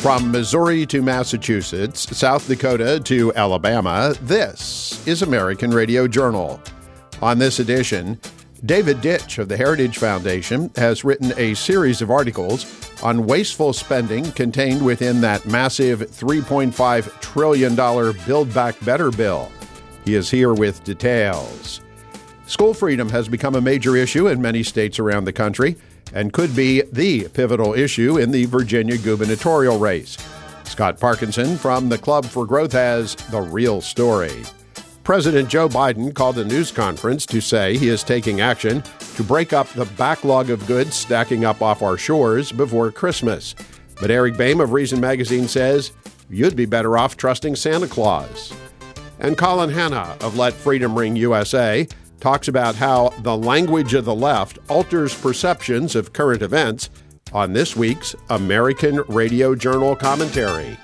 From Missouri to Massachusetts, South Dakota to Alabama, this is American Radio Journal. On this edition, David Ditch of the Heritage Foundation has written a series of articles on wasteful spending contained within that massive $3.5 trillion Build Back Better bill. He is here with details. School freedom has become a major issue in many states around the country and could be the pivotal issue in the Virginia gubernatorial race. Scott Parkinson from the Club for Growth has the real story. President Joe Biden called a news conference to say he is taking action to break up the backlog of goods stacking up off our shores before Christmas. But Eric Boehm of Reason Magazine says you'd be better off trusting Santa Claus. And Colin Hanna of Let Freedom Ring USA talks about how the language of the left alters perceptions of current events on this week's American Radio Journal commentary.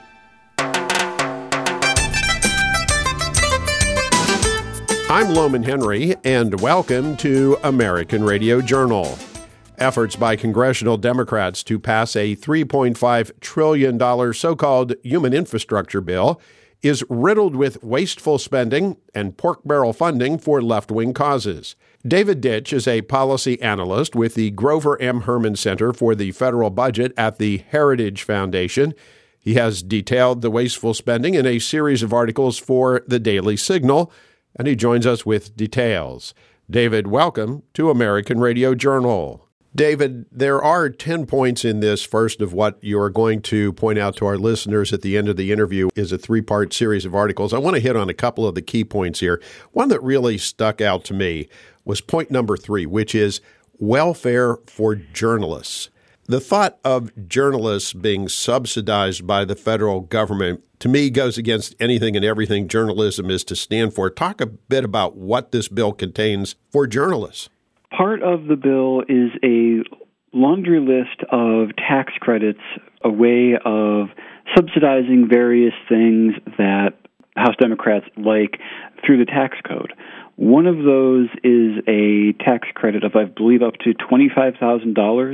I'm Loman Henry, and welcome to American Radio Journal. Efforts by congressional Democrats to pass a $3.5 trillion so-called human infrastructure bill is riddled with wasteful spending and pork barrel funding for left-wing causes. David Ditch is a policy analyst with the Grover M. Herman Center for the Federal Budget at the Heritage Foundation. He has detailed the wasteful spending in a series of articles for the Daily Signal, and he joins us with details. David, welcome to American Radio Journal. David, there are 10 points in this. First of what you're going to point out to our listeners at the end of the interview is a three-part series of articles. I want to hit on a couple of the key points here. One that really stuck out to me was point number 3, which is welfare for journalists. The thought of journalists being subsidized by the federal government, to me, goes against anything and everything journalism is to stand for. Talk a bit about what this bill contains for journalists. Part of the bill is a laundry list of tax credits, a way of subsidizing various things that House Democrats like through the tax code. One of those is a tax credit of, I believe, up to $25,000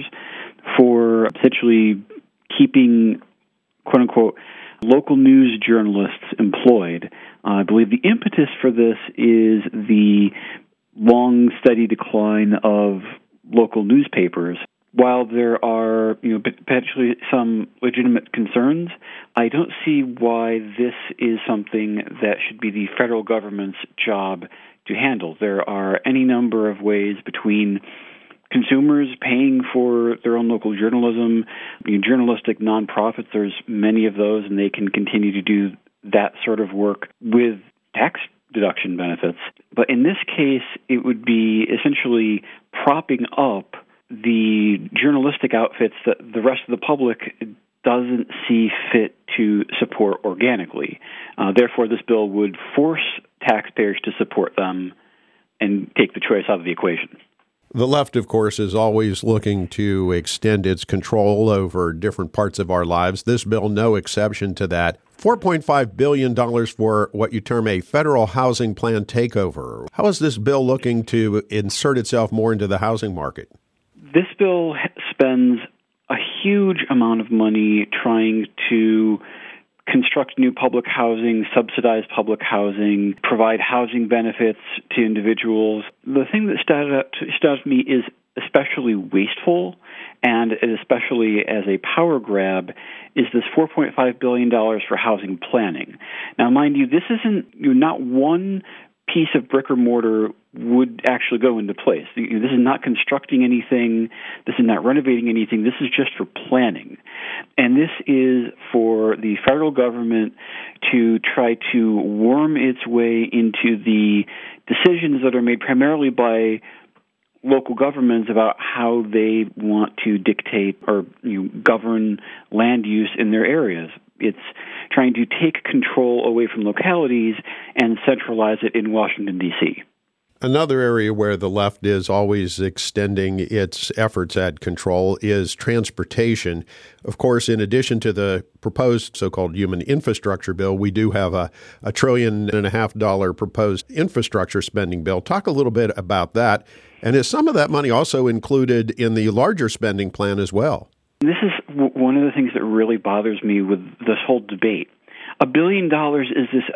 for essentially keeping, quote-unquote, local news journalists employed. I believe the impetus for this is the long, steady decline of local newspapers. While there are, potentially some legitimate concerns, I don't see why this is something that should be the federal government's job to handle. There are any number of ways between consumers paying for their own local journalism, journalistic nonprofits, there's many of those, and they can continue to do that sort of work with tax deduction benefits. But in this case, it would be essentially propping up the journalistic outfits that the rest of the public doesn't see fit to support organically. Therefore, this bill would force taxpayers to support them and take the choice out of the equation. The left, of course, is always looking to extend its control over different parts of our lives. This bill, no exception to that. $4.5 billion for what you term a federal housing plan takeover. How is this bill looking to insert itself more into the housing market? This bill spends a huge amount of money trying to construct new public housing, subsidize public housing, provide housing benefits to individuals. The thing that stood out to me is especially wasteful and especially as a power grab is this $4.5 billion for housing planning. Now, mind you, this isn't not one piece of brick or mortar would actually go into place. This is not constructing anything. This is not renovating anything. This is just for planning. And this is for the federal government to try to worm its way into the decisions that are made primarily by local governments about how they want to dictate or govern land use in their areas. It's trying to take control away from localities and centralize it in Washington, D.C. Another area where the left is always extending its efforts at control is transportation. Of course, in addition to the proposed so-called human infrastructure bill, we do have a $1.5 trillion proposed infrastructure spending bill. Talk a little bit about that. And is some of that money also included in the larger spending plan as well? This is one of the things that really bothers me with this whole debate. $1 billion is this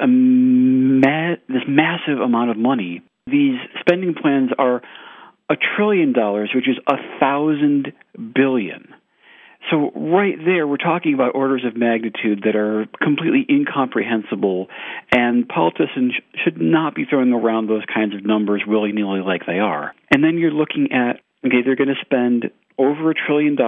massive amount of money. These spending plans are $1 trillion, which is 1,000 billion. So right there, we're talking about orders of magnitude that are completely incomprehensible, and politicians should not be throwing around those kinds of numbers willy-nilly like they are. And then you're looking at, okay, they're going to spend over $1 trillion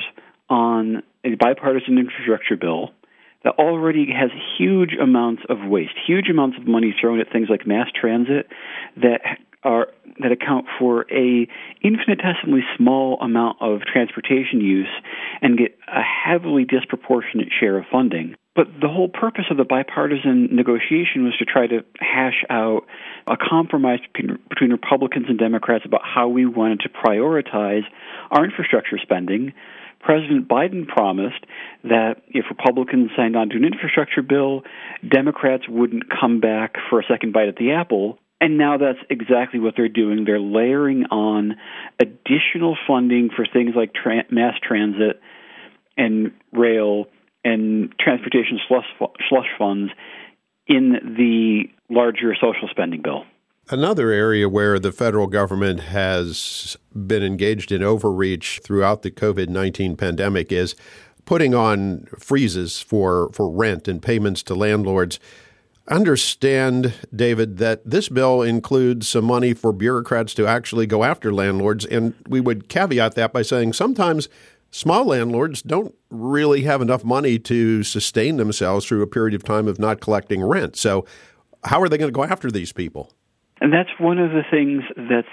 on a bipartisan infrastructure bill that already has huge amounts of waste, huge amounts of money thrown at things like mass transit that account for a infinitesimally small amount of transportation use and get a heavily disproportionate share of funding. But the whole purpose of the bipartisan negotiation was to try to hash out a compromise between Republicans and Democrats about how we wanted to prioritize our infrastructure spending. President Biden promised that if Republicans signed on to an infrastructure bill, Democrats wouldn't come back for a second bite at the apple. And now that's exactly what they're doing. They're layering on additional funding for things like mass transit and rail and transportation slush funds in the larger social spending bill. Another area where the federal government has been engaged in overreach throughout the COVID-19 pandemic is putting on freezes for rent and payments to landlords. Understand, David, that this bill includes some money for bureaucrats to actually go after landlords, and we would caveat that by saying sometimes small landlords don't really have enough money to sustain themselves through a period of time of not collecting rent. So how are they going to go after these people? And that's one of the things that's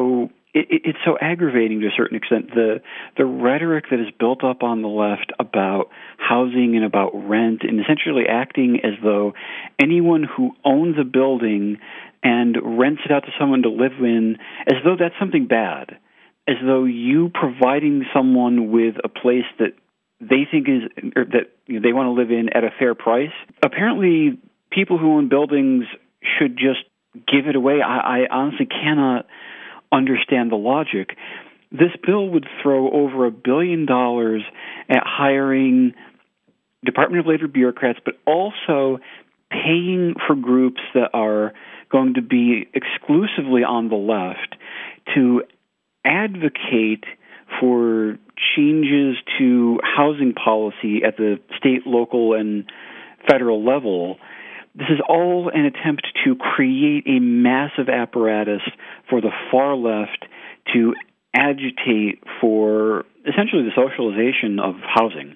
it's so aggravating to a certain extent. The rhetoric that is built up on the left about housing and about rent, and essentially acting as though anyone who owns a building and rents it out to someone to live in, as though that's something bad, as though you providing someone with a place that they think is, or that they want to live in at a fair price. Apparently, people who own buildings should just give it away. I honestly cannot understand the logic. This bill would throw over $1 billion at hiring Department of Labor bureaucrats, but also paying for groups that are going to be exclusively on the left to advocate for changes to housing policy at the state, local, and federal level. This is all an attempt to create a massive apparatus for the far left to agitate for essentially the socialization of housing.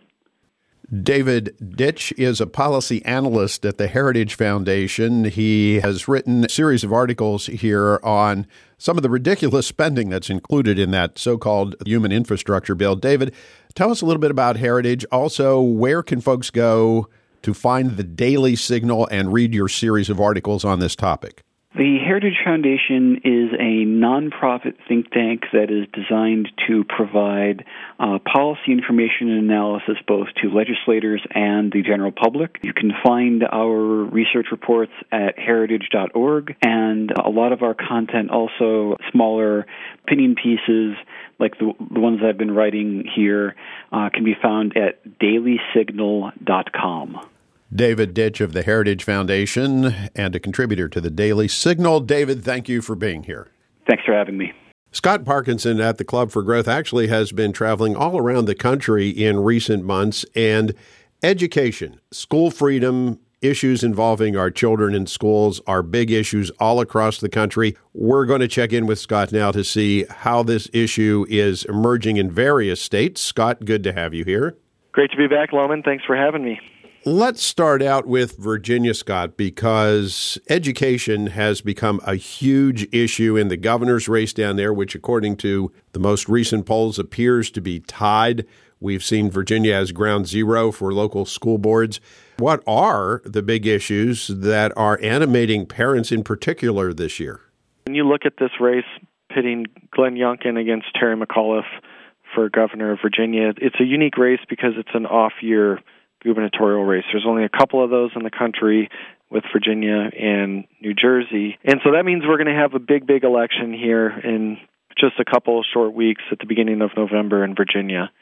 David Ditch is a policy analyst at the Heritage Foundation. He has written a series of articles here on some of the ridiculous spending that's included in that so-called human infrastructure bill. David, tell us a little bit about Heritage. Also, where can folks go to find the Daily Signal and read your series of articles on this topic? The Heritage Foundation is a nonprofit think tank that is designed to provide policy information and analysis both to legislators and the general public. You can find our research reports at heritage.org, and a lot of our content, also smaller opinion pieces like the ones I've been writing here, can be found at dailysignal.com. David Ditch of the Heritage Foundation and a contributor to the Daily Signal. David, thank you for being here. Thanks for having me. Scott Parkinson at the Club for Growth actually has been traveling all around the country in recent months, and education, school freedom, issues involving our children in schools are big issues all across the country. We're going to check in with Scott now to see how this issue is emerging in various states. Scott, good to have you here. Great to be back, Loman. Thanks for having me. Let's start out with Virginia, Scott, because education has become a huge issue in the governor's race down there, which, according to the most recent polls, appears to be tied. We've seen Virginia as ground zero for local school boards. What are the big issues that are animating parents in particular this year? When you look at this race pitting Glenn Youngkin against Terry McAuliffe for governor of Virginia, it's a unique race because it's an off-year gubernatorial race. There's only a couple of those in the country with Virginia and New Jersey. And so that means we're going to have a big election here in just a couple of short weeks at the beginning of November in Virginia.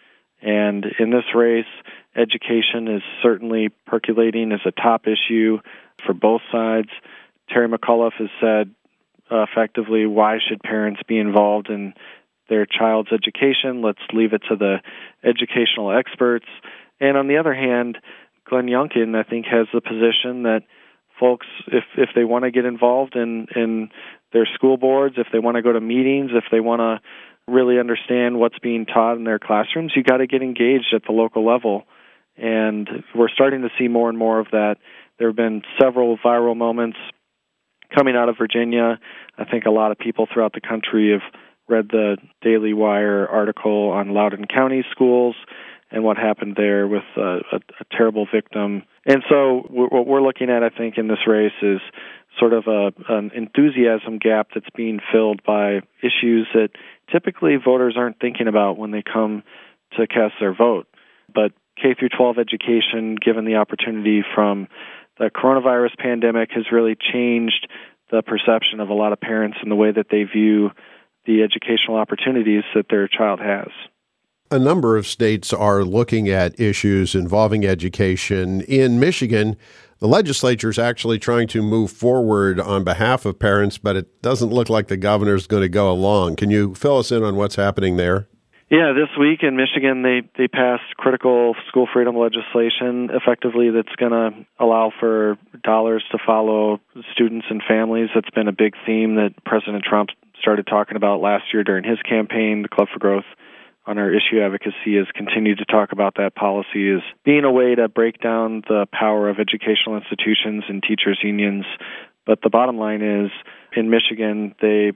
And in this race, education is certainly percolating as a top issue for both sides. Terry McAuliffe has said effectively, why should parents be involved in their child's education? Let's leave it to the educational experts. And on the other hand, Glenn Youngkin, I think, has the position that folks, if they want to get involved in their school boards, if they want to go to meetings, if they want to really understand what's being taught in their classrooms, you got to get engaged at the local level. And we're starting to see more and more of that. There have been several viral moments coming out of Virginia. I think a lot of people throughout the country have read the Daily Wire article on Loudoun County schools and what happened there with a terrible victim. And so what we're looking at, I think, in this race is sort of an enthusiasm gap that's being filled by issues that typically voters aren't thinking about when they come to cast their vote. But K-12 education, given the opportunity from the coronavirus pandemic, has really changed the perception of a lot of parents and the way that they view the educational opportunities that their child has. A number of states are looking at issues involving education. In Michigan, the legislature is actually trying to move forward on behalf of parents, but it doesn't look like the governor's going to go along. Can you fill us in on what's happening there? Yeah, this week in Michigan, they passed critical school freedom legislation, effectively, that's going to allow for dollars to follow students and families. That's been a big theme that President Trump started talking about last year during his campaign. The Club for Growth on our issue advocacy has continued to talk about that policy as being a way to break down the power of educational institutions and teachers' unions. But the bottom line is, in Michigan,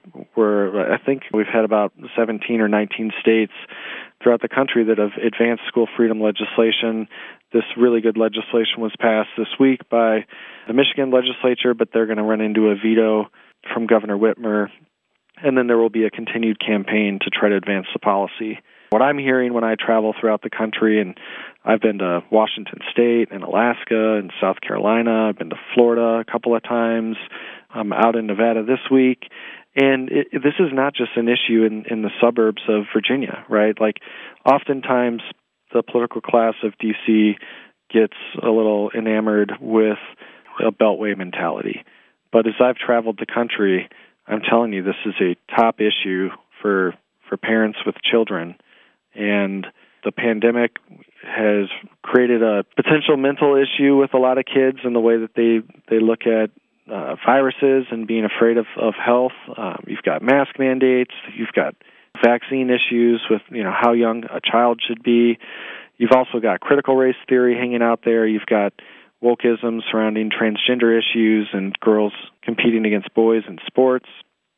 I think we've had about 17 or 19 states throughout the country that have advanced school freedom legislation. This really good legislation was passed this week by the Michigan legislature, but they're going to run into a veto from Governor Whitmer. And then there will be a continued campaign to try to advance the policy. What I'm hearing when I travel throughout the country, and I've been to Washington State and Alaska and South Carolina, I've been to Florida a couple of times, I'm out in Nevada this week, and this is not just an issue in the suburbs of Virginia, right? Like, oftentimes the political class of D.C. gets a little enamored with a beltway mentality. But as I've traveled the country, I'm telling you, this is a top issue for parents with children. And the pandemic has created a potential mental issue with a lot of kids in the way that they look at viruses and being afraid of health. You've got mask mandates. You've got vaccine issues with how young a child should be. You've also got critical race theory hanging out there. You've got wokeism surrounding transgender issues and girls competing against boys in sports.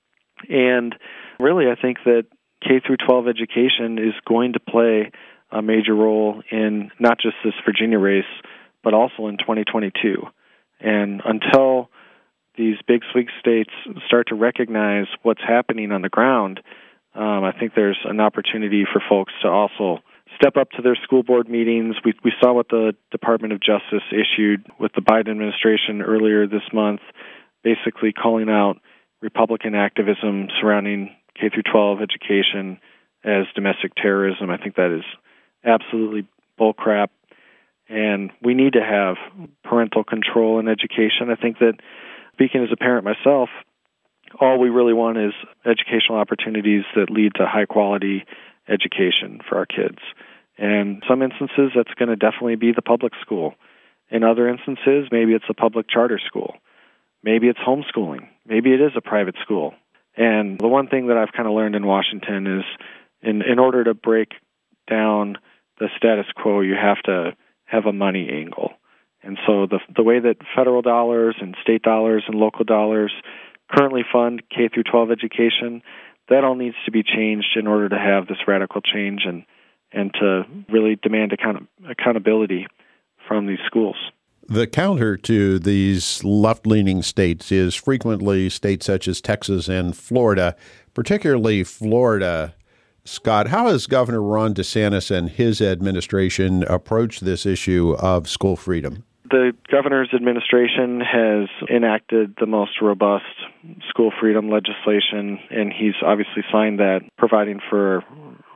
And really, I think that K-12 education is going to play a major role in not just this Virginia race, but also in 2022. And until these big swing states start to recognize what's happening on the ground, I think there's an opportunity for folks to also step up to their school board meetings. We saw what the Department of Justice issued with the Biden administration earlier this month, basically calling out Republican activism surrounding K-12 education as domestic terrorism. I think that is absolutely bullcrap, and we need to have parental control in education. I think that, speaking as a parent myself, all we really want is educational opportunities that lead to high-quality education for our kids. And in some instances, that's going to definitely be the public school. In other instances, maybe it's a public charter school. Maybe it's homeschooling. Maybe it is a private school. And the one thing that I've kind of learned in Washington is in order to break down the status quo, you have to have a money angle. And so the way that federal dollars and state dollars and local dollars currently fund K-12 education, that all needs to be changed in order to have this radical change and to really demand accountability from these schools. The counter to these left-leaning states is frequently states such as Texas and Florida, particularly Florida. Scott, how has Governor Ron DeSantis and his administration approached this issue of school freedom? The governor's administration has enacted the most robust school freedom legislation, and he's obviously signed that, providing for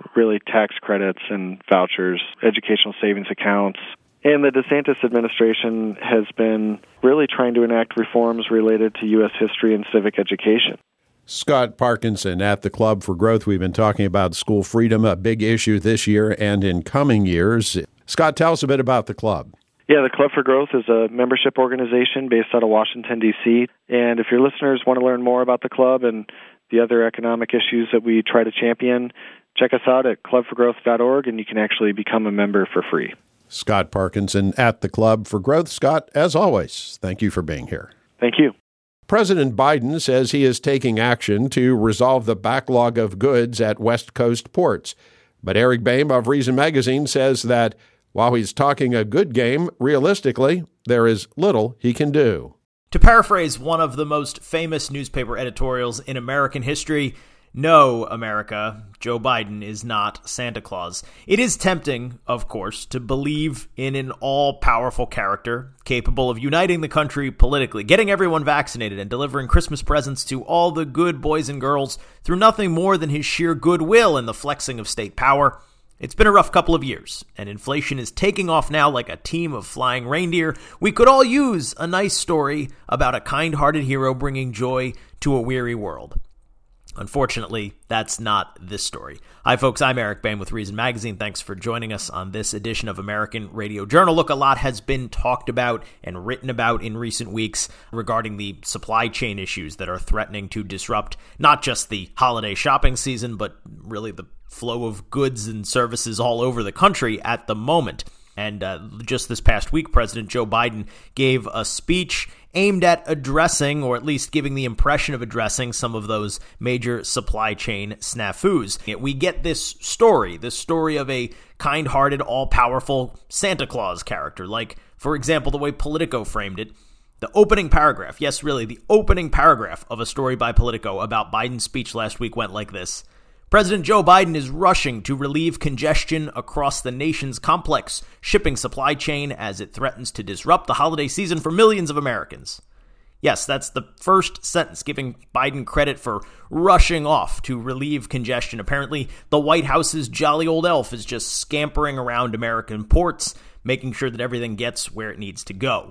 really tax credits and vouchers, educational savings accounts. And the DeSantis administration has been really trying to enact reforms related to U.S. history and civic education. Scott Parkinson at the Club for Growth. We've been talking about school freedom, a big issue this year and in coming years. Scott, tell us a bit about the club. Yeah, the Club for Growth is a membership organization based out of Washington, D.C. And if your listeners want to learn more about the club and the other economic issues that we try to champion, check us out at clubforgrowth.org, and you can actually become a member for free. Scott Parkinson at the Club for Growth. Scott, as always, thank you for being here. Thank you. President Biden says he is taking action to resolve the backlog of goods at West Coast ports. But Eric Boehm of Reason Magazine says that while he's talking a good game, realistically, there is little he can do. To paraphrase one of the most famous newspaper editorials in American history, no, America, Joe Biden is not Santa Claus. It is tempting, of course, to believe in an all-powerful character capable of uniting the country politically, getting everyone vaccinated, and delivering Christmas presents to all the good boys and girls through nothing more than his sheer goodwill and the flexing of state power. It's been a rough couple of years, and inflation is taking off now like a team of flying reindeer. We could all use a nice story about a kind-hearted hero bringing joy to a weary world. Unfortunately, that's not this story. Hi, folks. I'm Eric Boehm with Reason Magazine. Thanks for joining us on this edition of American Radio Journal. Look, a lot has been talked about and written about in recent weeks regarding the supply chain issues that are threatening to disrupt not just the holiday shopping season, but really the flow of goods and services all over the country at the moment. And just this past week, President Joe Biden gave a speech aimed at addressing, or at least giving the impression of addressing, some of those major supply chain snafus. We get this story of a kind-hearted, all-powerful Santa Claus character, like, for example, the way Politico framed it. The opening paragraph, yes, really, the opening paragraph of a story by Politico about Biden's speech last week went like this. President Joe Biden is rushing to relieve congestion across the nation's complex shipping supply chain as it threatens to disrupt the holiday season for millions of Americans. Yes, that's the first sentence, giving Biden credit for rushing off to relieve congestion. Apparently, the White House's jolly old elf is just scampering around American ports, making sure that everything gets where it needs to go.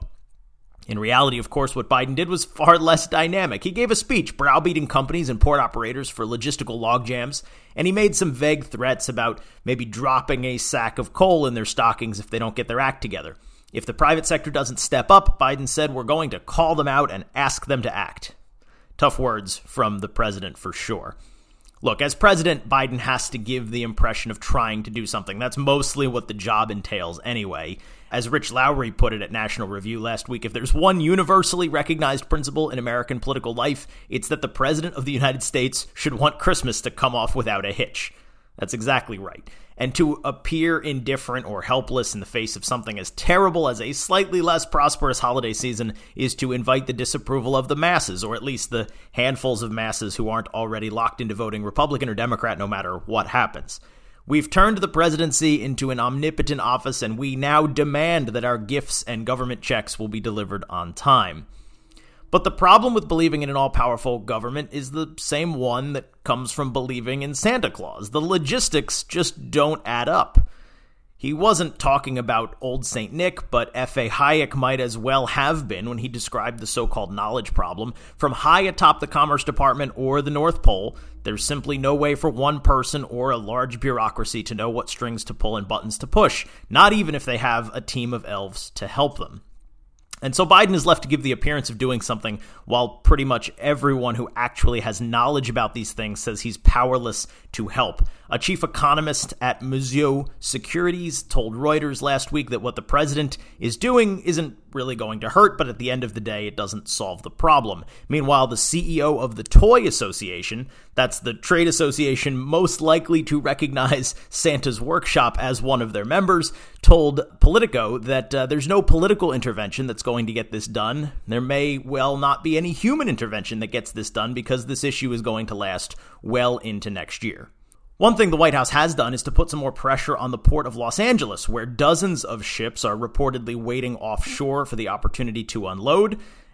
In reality, of course, what Biden did was far less dynamic. He gave a speech browbeating companies and port operators for logistical logjams, and he made some vague threats about maybe dropping a sack of coal in their stockings if they don't get their act together. If the private sector doesn't step up, Biden said, we're going to call them out and ask them to act. Tough words from the president for sure. Look, as president, Biden has to give the impression of trying to do something. That's mostly what the job entails anyway. As Rich Lowry put it at National Review last week, if there's one universally recognized principle in American political life, it's that the President of the United States should want Christmas to come off without a hitch. That's exactly right. And to appear indifferent or helpless in the face of something as terrible as a slightly less prosperous holiday season is to invite the disapproval of the masses, or at least the handfuls of masses who aren't already locked into voting Republican or Democrat no matter what happens. We've turned the presidency into an omnipotent office, and we now demand that our gifts and government checks will be delivered on time. But the problem with believing in an all-powerful government is the same one that comes from believing in Santa Claus. The logistics just don't add up. He wasn't talking about old St. Nick, but F.A. Hayek might as well have been when he described the so-called knowledge problem. From high atop the Commerce Department or the North Pole, there's simply no way for one person or a large bureaucracy to know what strings to pull and buttons to push, not even if they have a team of elves to help them. And so Biden is left to give the appearance of doing something while pretty much everyone who actually has knowledge about these things says he's powerless to help. A chief economist at Mizuho Securities told Reuters last week that what the president is doing isn't really going to hurt, but at the end of the day, it doesn't solve the problem. Meanwhile, the CEO of the Toy Association, that's the trade association most likely to recognize Santa's Workshop as one of their members, told Politico that there's no political intervention that's going to get this done. There may well not be any human intervention that gets this done because this issue is going to last well into next year. One thing the White House has done is to put some more pressure on the port of Los Angeles, where dozens of ships are reportedly waiting offshore for the opportunity to unload.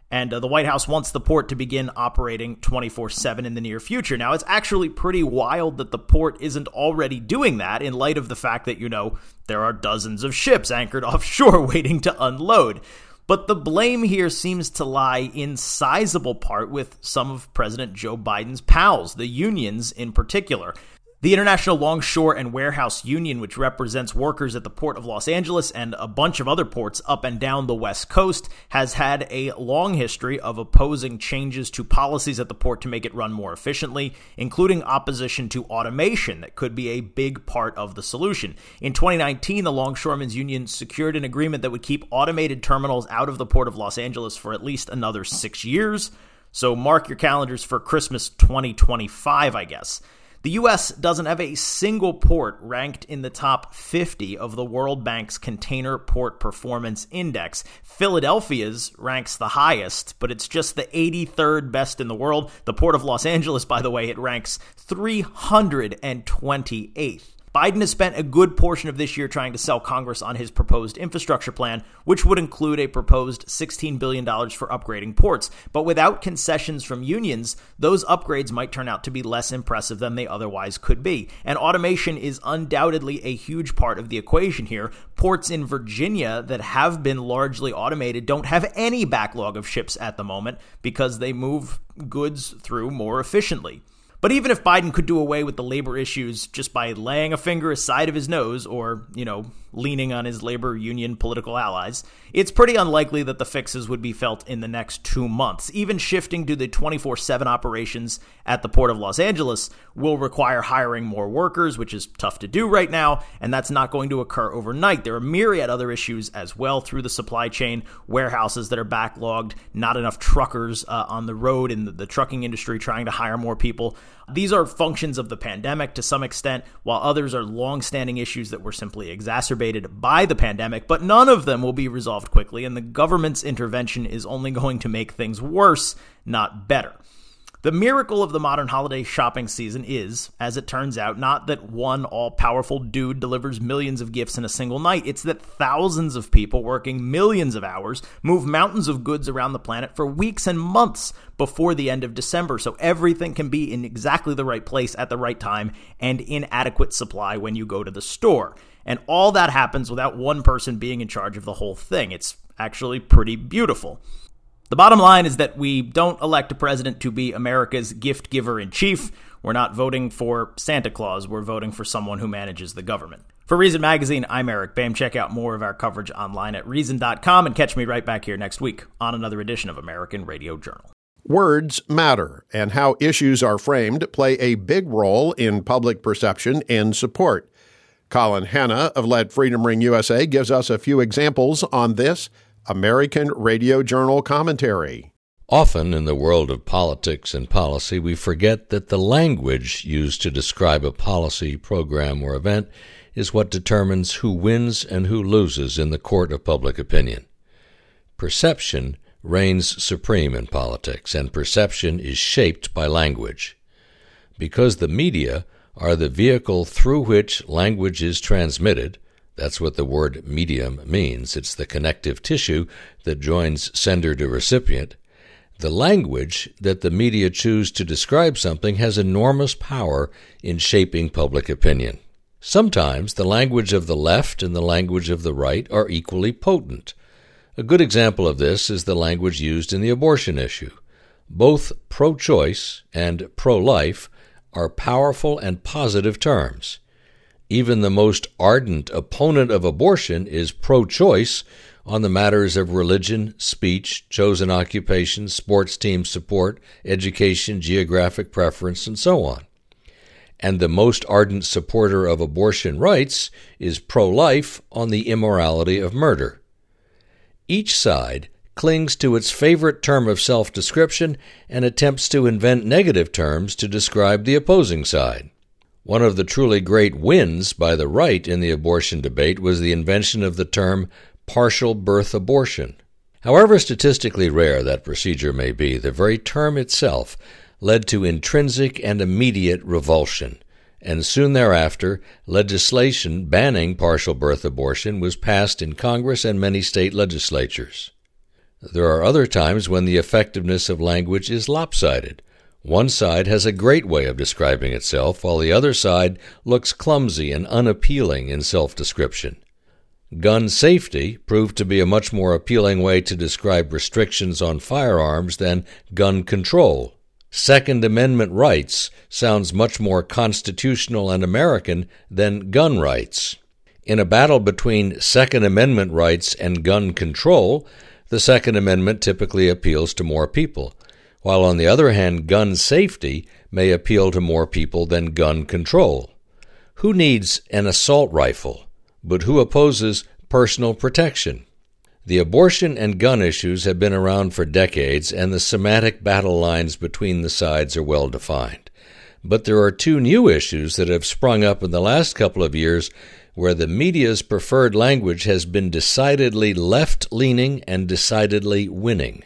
And the White House wants the port to begin operating 24/7 in the near future. Now, it's actually pretty wild that the port isn't already doing that in light of the fact that, there are dozens of ships anchored offshore waiting to unload. But the blame here seems to lie in sizable part with some of President Joe Biden's pals, the unions in particular. The International Longshore and Warehouse Union, which represents workers at the Port of Los Angeles and a bunch of other ports up and down the West Coast, has had a long history of opposing changes to policies at the port to make it run more efficiently, including opposition to automation that could be a big part of the solution. In 2019, the Longshoremen's Union secured an agreement that would keep automated terminals out of the Port of Los Angeles for at least another 6 years. So mark your calendars for Christmas 2025, I guess. The U.S. doesn't have a single port ranked in the top 50 of the World Bank's Container Port Performance Index. Philadelphia's ranks the highest, but it's just the 83rd best in the world. The Port of Los Angeles, by the way, it ranks 328th. Biden has spent a good portion of this year trying to sell Congress on his proposed infrastructure plan, which would include a proposed $16 billion for upgrading ports. But without concessions from unions, those upgrades might turn out to be less impressive than they otherwise could be. And automation is undoubtedly a huge part of the equation here. Ports in Virginia that have been largely automated don't have any backlog of ships at the moment because they move goods through more efficiently. But even if Biden could do away with the labor issues just by laying a finger aside of his nose or, leaning on his labor union political allies, it's pretty unlikely that the fixes would be felt in the next 2 months. Even shifting to the 24/7 operations at the Port of Los Angeles will require hiring more workers, which is tough to do right now, and that's not going to occur overnight. There are myriad other issues as well through the supply chain, warehouses that are backlogged, not enough truckers on the road in the trucking industry trying to hire more people. These are functions of the pandemic to some extent, while others are long-standing issues that were simply exacerbated by the pandemic, but none of them will be resolved quickly, and the government's intervention is only going to make things worse, not better. The miracle of the modern holiday shopping season is, as it turns out, not that one all-powerful dude delivers millions of gifts in a single night. It's that thousands of people working millions of hours move mountains of goods around the planet for weeks and months before the end of December, so everything can be in exactly the right place at the right time and in adequate supply when you go to the store. And all that happens without one person being in charge of the whole thing. It's actually pretty beautiful. The bottom line is that we don't elect a president to be America's gift giver in chief. We're not voting for Santa Claus. We're voting for someone who manages the government. For Reason Magazine, I'm Eric Boehm. Check out more of our coverage online at Reason.com and catch me right back here next week on another edition of American Radio Journal. Words matter, and how issues are framed play a big role in public perception and support. Colin Hanna of Let Freedom Ring USA gives us a few examples on this American Radio Journal commentary. Often in the world of politics and policy, we forget that the language used to describe a policy, program, or event is what determines who wins and who loses in the court of public opinion. Perception reigns supreme in politics, and perception is shaped by language. Because the media are the vehicle through which language is transmitted, that's what the word medium means. It's the connective tissue that joins sender to recipient. The language that the media choose to describe something has enormous power in shaping public opinion. Sometimes the language of the left and the language of the right are equally potent. A good example of this is the language used in the abortion issue. Both pro-choice and pro-life are powerful and positive terms. Even the most ardent opponent of abortion is pro-choice on the matters of religion, speech, chosen occupation, sports team support, education, geographic preference, and so on. And the most ardent supporter of abortion rights is pro-life on the immorality of murder. Each side clings to its favorite term of self-description and attempts to invent negative terms to describe the opposing side. One of the truly great wins by the right in the abortion debate was the invention of the term partial birth abortion. However statistically rare that procedure may be, the very term itself led to intrinsic and immediate revulsion, and soon thereafter, legislation banning partial birth abortion was passed in Congress and many state legislatures. There are other times when the effectiveness of language is lopsided. One side has a great way of describing itself, while the other side looks clumsy and unappealing in self-description. Gun safety proved to be a much more appealing way to describe restrictions on firearms than gun control. Second Amendment rights sounds much more constitutional and American than gun rights. In a battle between Second Amendment rights and gun control, the Second Amendment typically appeals to more people, while on the other hand, gun safety may appeal to more people than gun control. Who needs an assault rifle, but who opposes personal protection? The abortion and gun issues have been around for decades, and the semantic battle lines between the sides are well defined. But there are two new issues that have sprung up in the last couple of years where the media's preferred language has been decidedly left-leaning and decidedly winning.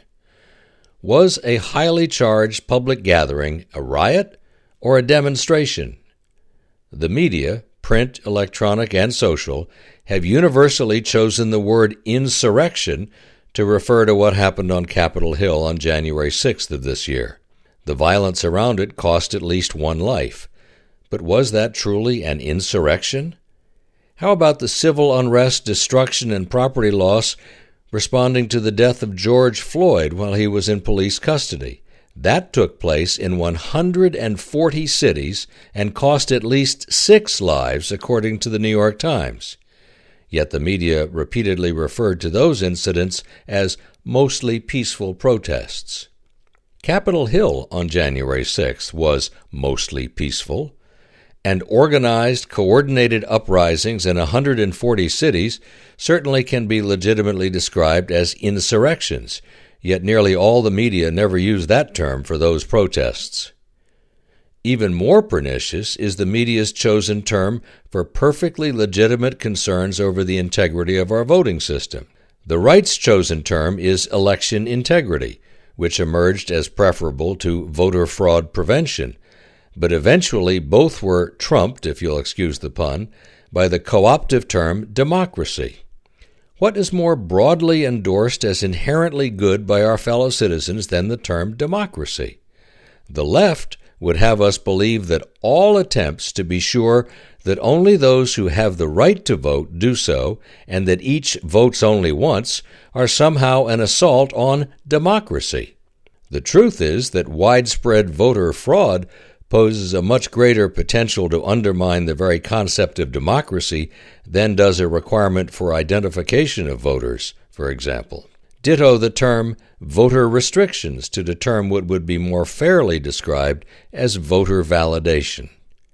Was a highly charged public gathering a riot or a demonstration? The media, print, electronic, and social, have universally chosen the word insurrection to refer to what happened on Capitol Hill on January 6th of this year. The violence around it cost at least one life. But was that truly an insurrection? How about the civil unrest, destruction, and property loss responding to the death of George Floyd while he was in police custody? That took place in 140 cities and cost at least 6 lives, according to the New York Times. Yet the media repeatedly referred to those incidents as mostly peaceful protests. Capitol Hill on January 6th was mostly peaceful, and organized, coordinated uprisings in 140 cities certainly can be legitimately described as insurrections, yet nearly all the media never use that term for those protests. Even more pernicious is the media's chosen term for perfectly legitimate concerns over the integrity of our voting system. The right's chosen term is election integrity, which emerged as preferable to voter fraud prevention, but eventually both were trumped, if you'll excuse the pun, by the co-optive term democracy. What is more broadly endorsed as inherently good by our fellow citizens than the term democracy? The left would have us believe that all attempts to be sure that only those who have the right to vote do so, and that each votes only once, are somehow an assault on democracy. The truth is that widespread voter fraud poses a much greater potential to undermine the very concept of democracy than does a requirement for identification of voters, for example. Ditto the term voter restrictions to determine what would be more fairly described as voter validation.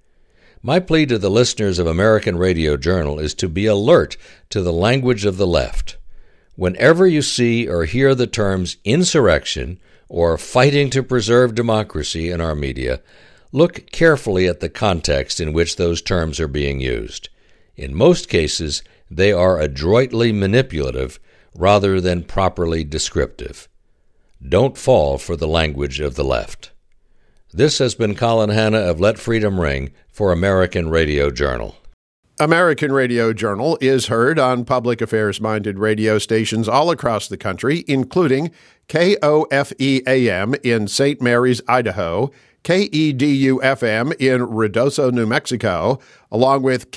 My plea to the listeners of American Radio Journal is to be alert to the language of the left. Whenever you see or hear the terms insurrection or fighting to preserve democracy in our media, look carefully at the context in which those terms are being used. In most cases, they are adroitly manipulative rather than properly descriptive. Don't fall for the language of the left. This has been Colin Hanna of Let Freedom Ring for American Radio Journal. American Radio Journal is heard on public affairs-minded radio stations all across the country, including KOFE-AM in St. Mary's, Idaho, KEDU-FM in Ruidoso, New Mexico, along with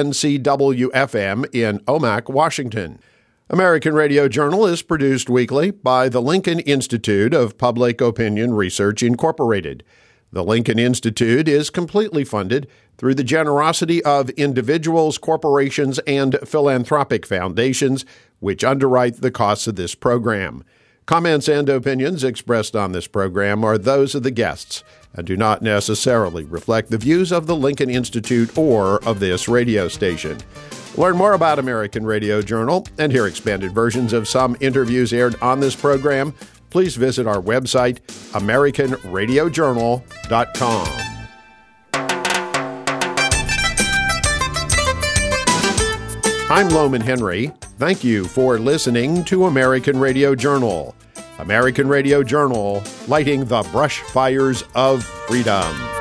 KNCW-FM in Omak, Washington. American Radio Journal is produced weekly by the Lincoln Institute of Public Opinion Research, Incorporated. The Lincoln Institute is completely funded through the generosity of individuals, corporations, and philanthropic foundations, which underwrite the costs of this program. Comments and opinions expressed on this program are those of the guests and do not necessarily reflect the views of the Lincoln Institute or of this radio station. Learn more about American Radio Journal and hear expanded versions of some interviews aired on this program. Please visit our website, AmericanRadioJournal.com. I'm Loman Henry. Thank you for listening to American Radio Journal. American Radio Journal, lighting the brush fires of freedom.